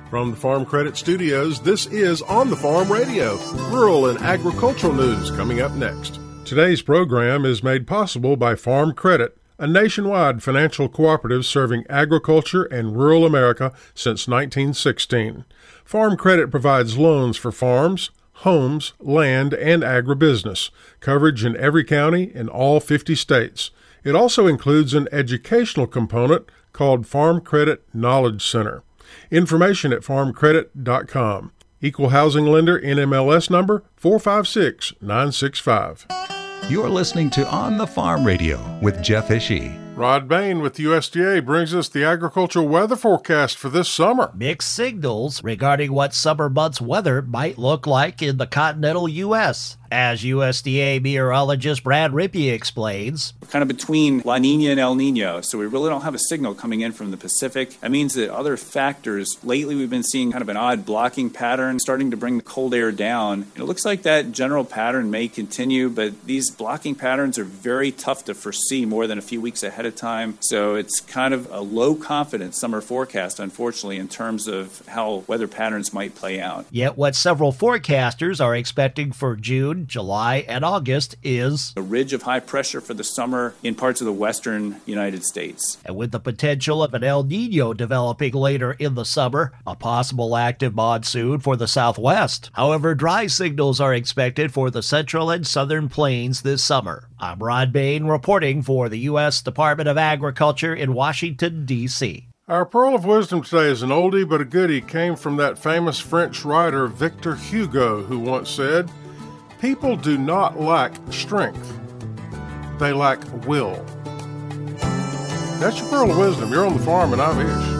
From the Farm Credit Studios, this is On the Farm Radio, rural and agricultural news coming up next. Today's program is made possible by Farm Credit, a nationwide financial cooperative serving agriculture and rural America since 1916. Farm Credit provides loans for farms, homes, land, and agribusiness, coverage in every county in all 50 states. It also includes an educational component called Farm Credit Knowledge Center. Information at farmcredit.com. Equal housing lender, NMLS number 456965. You're listening to On the Farm Radio with Jeff Ishii. Rod Bain with USDA brings us the agricultural weather forecast for this summer. Mixed signals regarding what summer months' weather might look like in the continental U.S. As USDA meteorologist Brad Rippey explains, kind of between La Nina and El Nino, so we really don't have a signal coming in from the Pacific. That means that other factors, lately we've been seeing kind of an odd blocking pattern starting to bring the cold air down. And it looks like that general pattern may continue, but these blocking patterns are very tough to foresee more than a few weeks ahead of time. So it's kind of a low confidence summer forecast, unfortunately, in terms of how weather patterns might play out. Yet what several forecasters are expecting for June, July, and August is a ridge of high pressure for the summer in parts of the western United States. And with the potential of an El Nino developing later in the summer, a possible active monsoon for the southwest. However, dry signals are expected for the central and southern plains this summer. I'm Rod Bain reporting for the U.S. Department of Agriculture in Washington, D.C. Our pearl of wisdom today is an oldie but a goodie. Came from that famous French writer Victor Hugo, who once said, "People do not lack strength. They lack will." That's your pearl of wisdom. You're on the farm and I'm Ish.